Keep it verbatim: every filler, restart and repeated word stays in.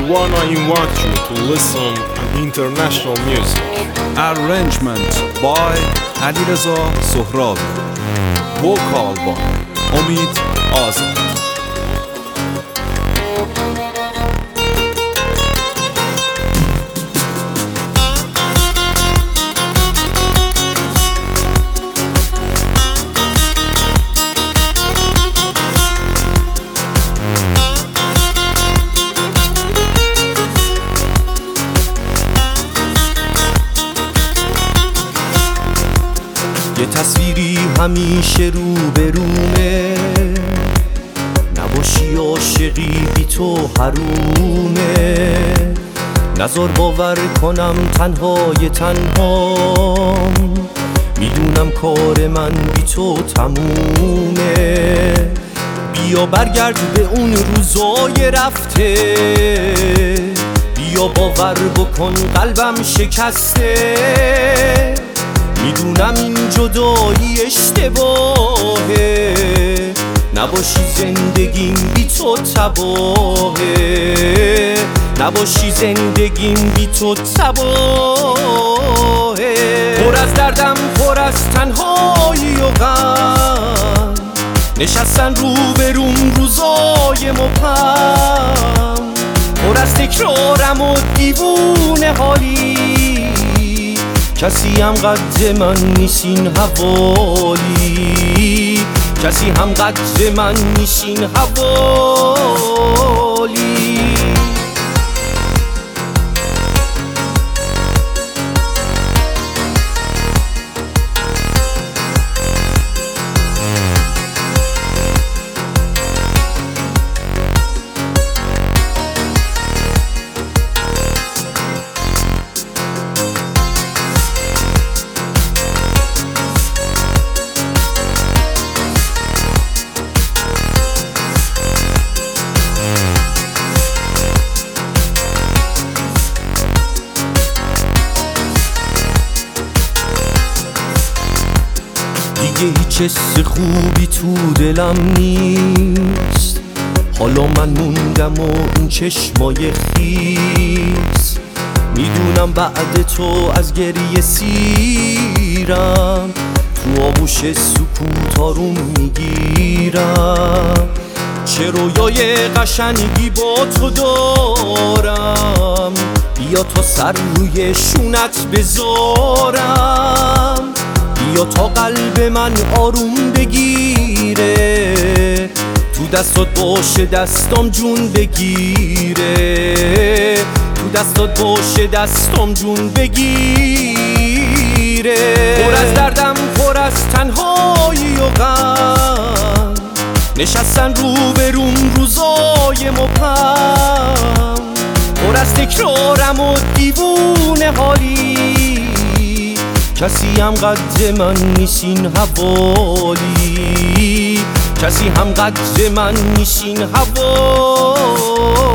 wanna invite you to listen to international music. Arrangement by علیرضا سهرابی. Vocal by امید آزاد. یه تصویری همیشه رو به رومه، نباشی عاشقی بی تو حرومه. نذار باور کنم تنهای تنهام، میدونم کار من بی تو تمومه. بیا برگرد به اون روزای رفته، بیا باور بکن قلبم شکسته. میدونم این جدایی اشتباهه، نباشی زندگیم بی تو تباهه، نباشی زندگیم بی تو تباهه. پر از دردم، پر از تنهایی و غم، نشستن رو به روم روزای مبهم. پر از تکرارم و دیوونه حالی، کسی هم قد من نیست این حوالی، کسی هم قد من نیست این حوالی. دیگه هیچ حس خوبی تو دلم نیست، حالا من موندم و اون چشمای خیس. میدونم بعد تو از گریه سیرم، تو آغوش سکوت آروم میگیرم. چه رویای قشنگی با تو دارم، بیا تا سر روی شونت بذارم. بیا تا قلب من آروم بگیره، تو دستات باشه دستام جون بگیره، تو دستات باشه دستام جون بگیره. پر از دردم، پر از تنهایی و غم، نشستن رو به روم روزای مبهم. پر از تکرارم و دیوونه حالی، کسی هم قد من نیست این حوالی، کسی هم قد من نیست این حوالی.